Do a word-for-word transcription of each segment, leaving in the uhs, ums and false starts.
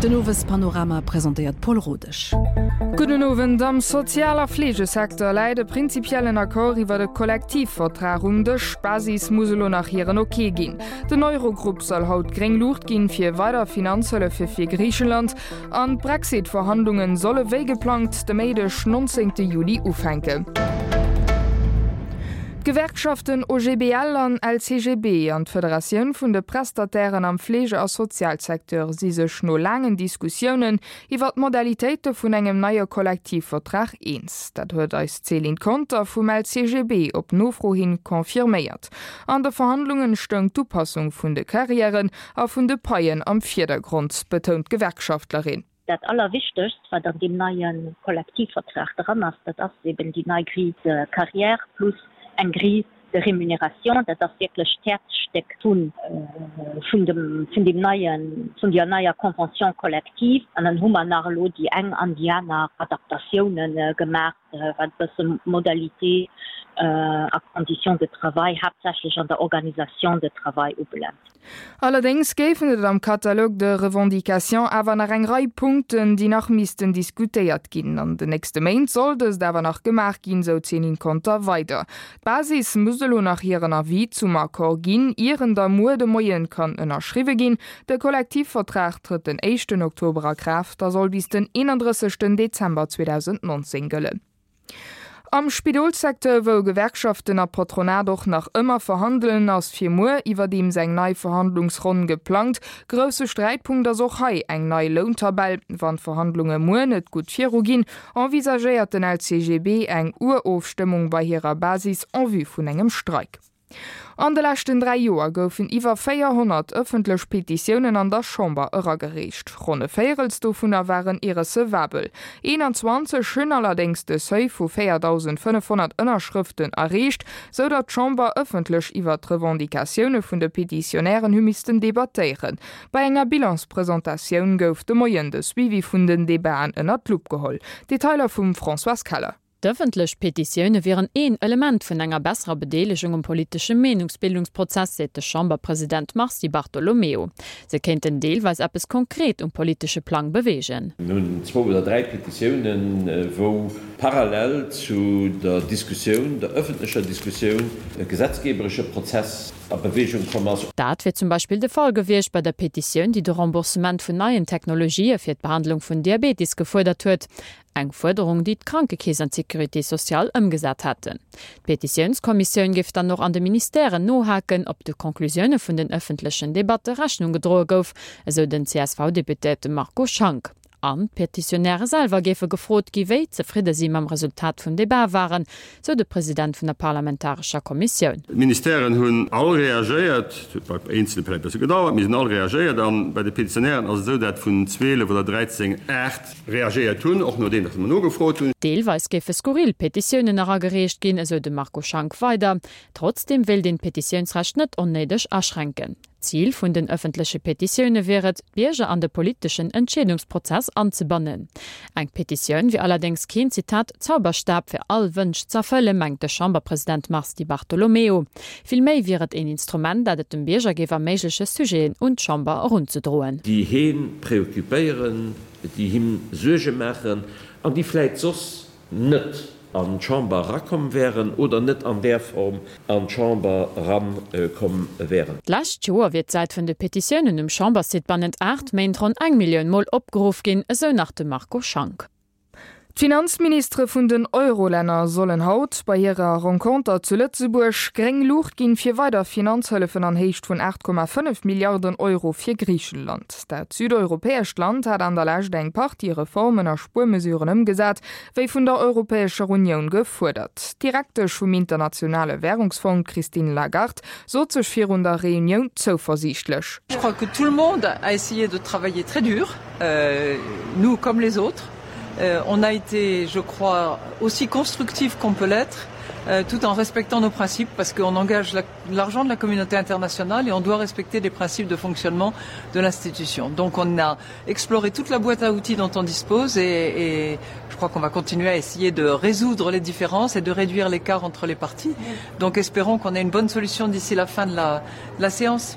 De nowes Panorama präsentiert Paul Rodech. Guten Abend. Am sozialer Pflegesektor leide prinzipiellen Akkor iwwer de Kollektivvertragung dech Basis muselo nach hireieren okay ginn. Den Eurogrupp soll haut greng Luucht ginn fir weiter Finanzhëlle fir fir Griechenland. An Brexit-Verhandlungen solle wéi geplant de méidech neunzehnten Juli ufenke. Gewerkschaften O G B L an L C G B an d'Föderatioun vun de Prestatären am Pflege- a Sozialsektor si sech no langen Diskussionioen iwwer d'Modalitéite vun engem neier Kollektivvertrag eens. Dat huet als Celin Konter vum L C G B op Nofro hin konfirméiert. An de Verhandlungen stëngt d'Upassung vun de Karrieren a vun de Paien am Vierdergrund, betont Gewerkschaftlerin. Dat allerwichtigst war dann dem neuen Kollektivvertrag dran ist, dat ass eben die neue Krise Karriere plus ein Gris de Remuneration, dat das wirklich Herzsteck tun äh, von dem von dem neuen von der neuer Konvention kollektiv an den Humanarlo die eng an Diana Adaptationen äh, gemacht äh, was Modalität äh, a Condition de travail hauptsächlich an der Organisation de travail ubelangt. Allerdings géfen et am Katalog de Revendikation awer nach eng Rei Punkten, die nach Misten diskutiert ginn. An de nächste Main soll es dawer nach gemacht ginn so zehn Konter weiter. Basis muselo nach hireieren Avis zum Akkor ginn, ieren der Mu de Moien kann ënnerschriwe ginn. De Kollektivvertrag tritt den ersten Oktober a Kraft, da soll bis den einunddreißigsten Dezember zweitausendneunzehn gëlle. Am Spidolsektor wo Gewerkschaften a Patronat doch nach immer verhandeln ass vier Moer iwwer dem seg neii Verhandlungsrunden geplant, grosse Streitpunkt as och hei eng neii Lohntabell, wann Verhandlungen Moer net gut Chirurgin, envisagéiert den L C G B eng Uraufstimmung bei hireer Basis en vue vun engem Streik. An de lachten drei Joer goufen iwwer vierhundert öffentlich Petitionen an der Chamber ëergerecht. Ronne Féels do vunner waren Irese Wabel. einundzwanzig schën allerdings de Sei vu viertausendfünfhundert Ënnerschriften errecht, so dat Chamber öffentlich iwwer d'Revendikationune vun de Petitionären humisten debatteieren. Bei enger Bilanzpräsentatiun gouf de Moien de Suivi vun den Debaan ënner d'Lup geholl. Detailer vum François Keller. D'öffentlich Petitionune wären een Element vun enger besserer Bedeeligung um politische Menungsbildungsprozess, seit de Chamberpräsident Marci Bartolomeo. Se kennt den Deelweis ab es konkret um politische Plan bewegen. Nun zwei oder drei Petitionen, wo parallel zu der Diskussion, der öffentlicher Diskussion, der gesetzgeberische Prozess a Bewegung kommen. Dat wird zum Beispiel de Fall gewircht bei der Petition, die de Remboursement vun neuen Technologien fir d' Behandlung vun Diabetes gefordert huet. Eng Forderung, die d' Krankenkäse an Securité Sozial ëmgesat hatten. Petitionskommissionun gift dann noch an de Ministerieren nohaken, ob de Konklusioune vun den öffentlichen Debatte Rechnung gedroe gouf, eso den C S V-Deputéte Marco Schank. An Petitionäre selber gefe gefrot giwéi zufriede sie am Resultat vun Debat waren, so de Präsident vun der Parlamentarischer Kommission. Ministerien hunn all reagiert einzelne gedauert mis all reagiert an bei de Petitionären as so dat vun zwölf oder dreizehn echt reagiert hun och nur den dat man no gefrot hun. Deelweis gefe skurril Petitionen er gerecht gin, eso de Marco Schank weiter. Trotzdem will den Petitionsrecht net onneidech erschränken. Ziel vun den öffentliche Petitionune wäret, Bierger an den politischen Entschädungsprozess anzubannen. Eg Petition wie allerdings kein Zitat Zauberstab fir all wënsch zerfëlle mengt der Chamberpräsident Marci Bartolomeo. Vielméi wäret ein Instrument, dat et dem Biergergewer méiglesche Sujeten und Chamber runzudrohen. Die hin präoccupieren, die hin Suge machen, an die vielleicht sos net an Chamber rakommen wären oder net an der Form an Chamber ram äh, kommen wären. Last Joer wird seit vun de Petitionen im Chambersit bannet acht meint rund eng Million Mol opgeruf gin, eso nach dem Marco Schank. Finanzministre vun den Eurolänner sollen haut bei ihrer Rencontre zu Lützeburg greng Luucht ginn fir weiter Finanzhëllefen an Hecht vun acht Komma fünf Milliarden Euro fir Griechenland. Dat südeuropäesch Land hat an der Lächt eng Party Reformen a Spurmesuren ëmgesat, wéi vun der Europäescher Union gefordert. Direkte vum internationale Währungsfonds Christine Lagarde so zech fir un der Reunion zuversichtlech. Je crois que tout le monde a essayé de travailler très dur, euh, nous comme les autres. Euh, on a été, je crois, aussi constructif qu'on peut l'être, euh, tout en respectant nos principes, parce qu'on engage la, l'argent de la communauté internationale et on doit respecter les principes de fonctionnement de l'institution. Donc on a exploré toute la boîte à outils dont on dispose et, et je crois qu'on va continuer à essayer de résoudre les différences et de réduire l'écart entre les parties. Donc espérons qu'on ait une bonne solution d'ici la fin de la, de la séance.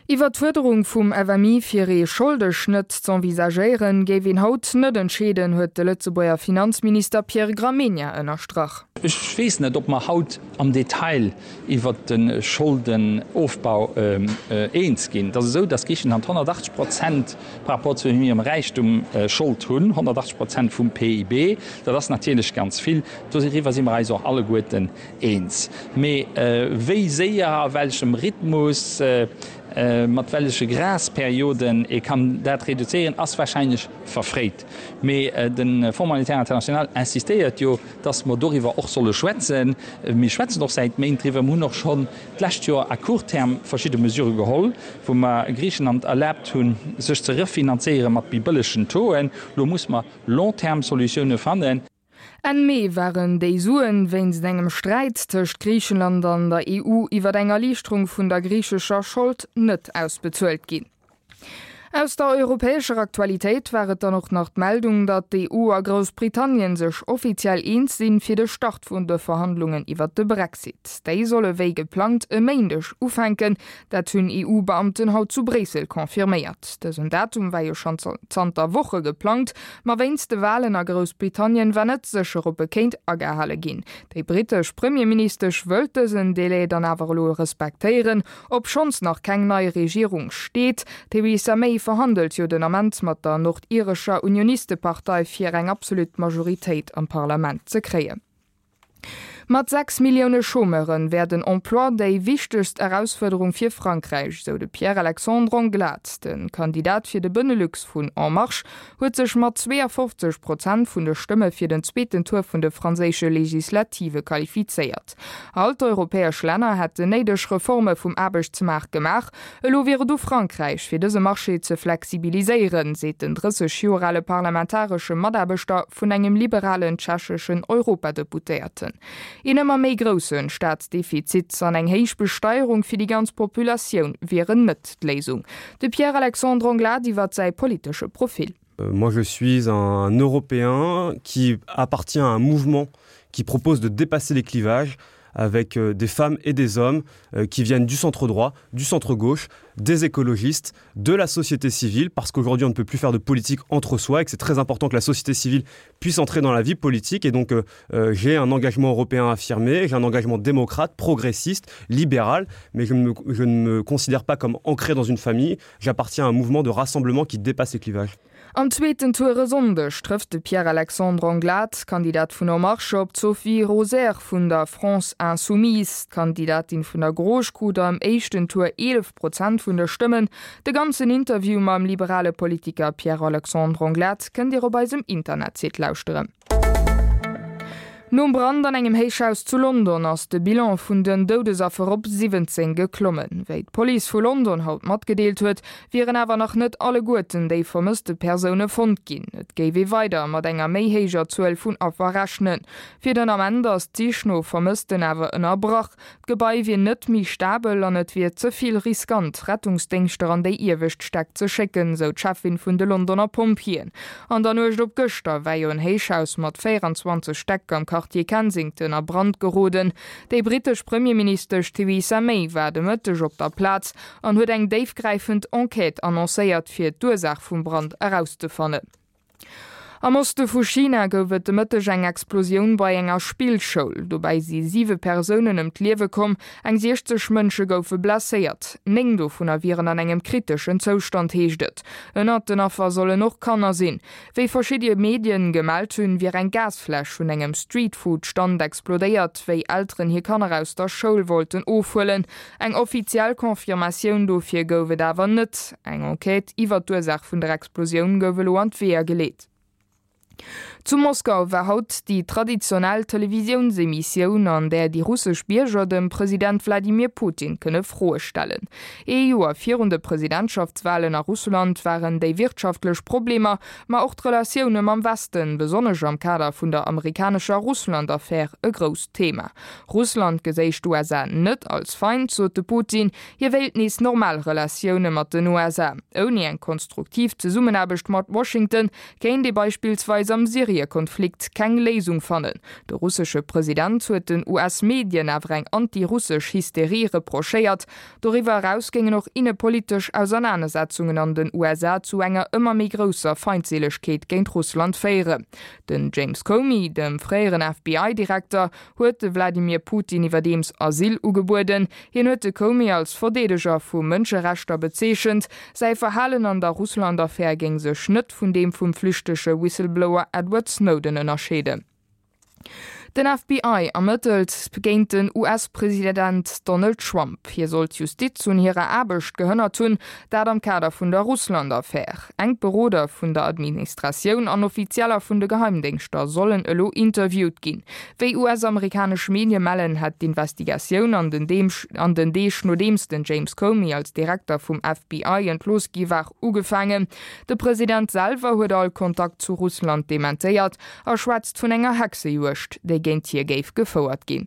Iwer d'Förderung vum F M I fir e Schuldeschnitt zu envisagéieren, géif en haut net entscheden huet de Lützeburger Finanzminister Pierre Gramegna ënnerstrach. Ich weiß nicht, ob man haut am Detail iwwer den Schuldenaufbau ähm, äh, eins gehen. Das ist so, dass Griechenland hundertachtzig Prozent rapport zu ihrem Reichtum äh, Schuld hun, hundertachtzig Prozent vom P I B. Das ist natürlich ganz viel. Da sind immer auch alle guten eins. Aber äh, wie sehr, auf welchem Rhythmus, äh, äh, mat wellsche Grasperioden e kann dat reduzieren ass wahrscheinlich verfreit. Me äh, den Fonds Monetaire International insistiert jo, dass man darüber auch solle schwätzen. mir schwätzen noch seit Maintriwer mu noch schon lächt jo a Kurterm verschiedene mesure geholl, wo man Griechenland erlaubt hun sech ze refinanzieren mat bibelschen Toen, lo muss man Longterm-Solutionen fanden. En mee waren déi Suen wéins engem Streit tëcht Griechenland an der E U iwwer enger Liichtrung vun der griechescher Schuld net ausbezuelt ginn. Aus der europäischer Aktualität wäret da noch nach Meldung, dat die E U a Großbritannien sech offiziell eins sinn fir de Start vun de Verhandlungen iwwer de Brexit. Dei solle wéi geplant e méendech ufenken, dat hunn E U-Beamten haut zu Bresel konfirméiert. Dësen Datum wari jo schon zanter Woche geplant, ma wéins de Wahlen a Großbritannien wenn net secher op bekéint agehalle ginn. Dei britisch Premierministersch wëlte sen Delé dann awer lo respektéieren, ob schons nach keng neue Regierung steht, Theresa May verhandelt jo den Amment mat der nordirischer Unionistepartei fir eng absolut Majoritéit am Parlament ze kreen. Mat sechs Millioune Schomeren werden Emploi déi wichtigst Herausforderung fir Frankreich, so de Pierre Alexandre Anglade, den Kandidat fir de Benelux vun En Marche, huet sech mat zweiundfünfzig Prozent vun der Stimme fir den zweiten Tour vun de franzésche Legislative qualifizeiert. Alt europäesch Länner het de neidech Reforme vum Arbeitsmarkt gemach, elo wäre du Frankreich fir dëse Marché ze flexibiliseieren, se den dreißig jorale parlamentarsche Maderbeter vun engem liberalen tschecheschen Europadeputéierten. In ëmmer méi grossen Staatsdefizit an eng héich Besteuerung fir die ganz Populationun wären net d'Lesung. De Pierre Alexandre Anglade iwwer sei politische Profil. Euh, moi je suis un Européen qui appartient à un mouvement qui propose de dépasser les clivages avec euh, des femmes et des hommes euh, qui viennent du centre droit, du centre gauche, des écologistes, de la société civile, parce qu'aujourd'hui on ne peut plus faire de politique entre soi et que c'est très important que la société civile puisse entrer dans la vie politique. Et donc euh, euh, j'ai un engagement européen affirmé, j'ai un engagement démocrate, progressiste, libéral, mais je ne, me, je ne me considère pas comme ancré dans une famille. J'appartiens à un mouvement de rassemblement qui dépasse les clivages. Am zweiten Toure sondech trëft de Pierre Alexandre Anglade, Kandidat vun der Marche op Sophie Roser vun der France Insoumise, Kandidatin vun der Groschkuder am échten Tour elf Prozent vun der Stimmen. De ganzen Interview mam liberale Politiker Pierre Alexandre Anglade kennt Dir op beim Internet zit lauschtere. Nom Brand an engem Heichhaus zu London ass de Bilan vun den Dodesaffer op siebzehn geklommen. Wéi d' Police vu London haut mat gedeelt huet, wieren awer nach net alle Guten déi vermisste Persone fond ginn. Et géiwi weider mat enger méihéiger zuuel vun awerrechnen. Fir den am Ende ass d'Ichno vermissten awer ënnerbrach, Gebei wie net mi stabel an net wie zeviel riskant, Rettungsdingster an déi Iwecht steck ze schecken, so d'Chefin vun de Londoner Pompien. An der nocht op Gëchter wéi un Heichhaus mat vierundzwanzig Steck am Quartier Kensington a Brand geroden. Dei britisch Premierminister Theresa May war de Mëtteg op der Platz an huet eng déifgreifend Enquete annoncéiert fir d'Ursach vum Brand herauszufannen. Am Oste vu China gouft de Mëtteg eng Explosioun bei enger Spielchoul, dobei si siwe Personen ëm d'Liewe kom, eng sechzeg Mënsche goufe blaséiert. Neng do vun er viren an engem kritischen Zostand heeschtet. Ënner den Affer solle noch Kanner sinn. Wéi verschiedene Medien gemalt hunn wie eng Gasflasch vun engem Streetfood-Stand explodéiert, wéi Ären hier Kanner aus der Schoul wollten ofhuelen. Eng offiziell Konfirmatioun dofir gowe dawer net. Eng Enquete iwwer d'Ursach vun der Explosioun gowe lo an d'Wehr geleet. Zu Moskau war haut die traditionell Televisionsemissionioun, an der die russsisch Bierger dem Präsident Wladimir Putin kënne froe stellen. E U a virunde Präsidentschaftswahlen nach Russland waren déi wirtschaftlech Probleme, ma och d'Relationioune am Westen, besonnech am Kader vun der amerikanischer Russland-Affaire e gros Thema. Russland geséicht U S A net als Feind zo de Putin, je wählt nies Normalrelationioune mat den U S A. Oni eng konstruktiv ze Summenabecht mat Washington, kéint de beispielsweise weis am Syriekonflikt keng Lesung fannen. De russische Präsident huet den U S-Medien awer eng antirussisch Hysterie reprochéiert, doriwer rausgingen noch innepolitisch Auseinandersetzungen an den U S A zu enger ëmmer mé grosser Feindseligkeet géint Russland féiere. Den James Comey, dem fréieren F B I-Direktor, huete Wladimir Putin iwwer dems Asyl ugeburden, hien huete Comey als Verdedeger vum Mënscherechter bezeechent, sei Verhalen an der Russlandaffär ging se schnitt vun dem vum flüchtesche Whistleblower Edward Snowden ënnerschede. Den F B I ermittelt begéint den U S-Präsident Donald Trump. Hier sollt Justiz und ihre Abecht gehënnert tun, dat am Kader vun der Russlandaffär. Eng Beroder vun der Administration an Offizieller vun de Geheimdienster sollen elo interviewt gin. Wéi U S-amerikanische Medien mellen hat d'Investigationun an den dem, an den Deech no demsten James Comey als Direktor vum F B I entloosgiwach ugefangen. De Präsident selber huet all Kontakt zu Russland dementéiert, er schwatzt vun enger Hexe jucht, déi géint hier géif gefouert ginn.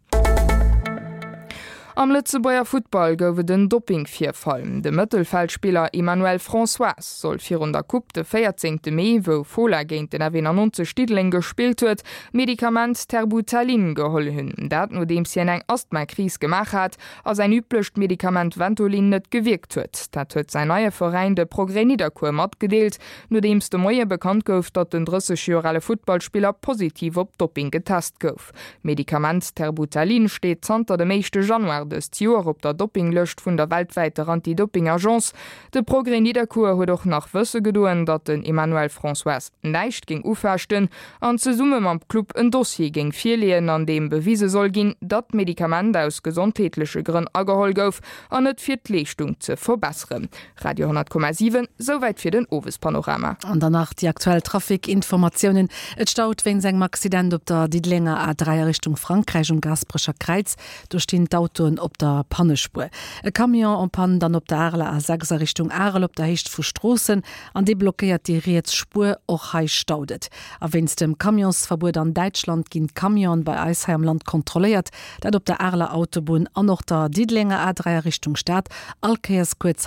Am Lützebauer Football gowe den Dopingvierfall. De Mëttelfeldspieler Emmanuel François soll vir der Kupp de vierzehnte Mei, wo Fola géint den erwähnt Stidling gespielt huet, Medikament Terbutalin geholl hunn. Dat no dem sie en eng Asthmakris gemacht hat, ass ein üblecht Medikament Ventolin net gewirkt huet. Dat huet sein neue Verein de Progreniderkur mat gedeelt, no dems de Moie bekannt gouf, dat den dressejorale Footballspieler positiv op Doping getast gouf. Medikament Terbutalin steht zanter de meigchte Januar des Joer op der Doping löscht vun der weltweiter Antidopingagenz. De Progrès Niederkur huet doch nach wësse gedoen, dat den Emmanuel François neicht ging uferchten, an ze Summe am Club en Dossier ging vier Lehen, an dem bewiese soll gin, dat Medikament aus gesundheitliche Grünn agehol gouf, an net fir d'Leechtung ze verbesseren. Radio hundert Komma sieben, soweit fir den Owes-Panorama. An danach die aktuell Trafikinformationen. Et staut wegen segem Accident op der Diedlinger A drei Richtung Frankreich und Gasbrecher Kreiz durch den Auto op der Pannespur. E Kamion an Pan dann op der Arle a sechser Richtung Arel op der Hecht vu Strossen, an de blockiert die Reetsspur och heich staudet. A wenns dem Kamionsverbot an Deutschland ginn Kamion bei Eisheimland kontrolliert, dat op der Arler Autobahn an noch der Diedlinger A drei Richtung Stadt Alkeiers kurz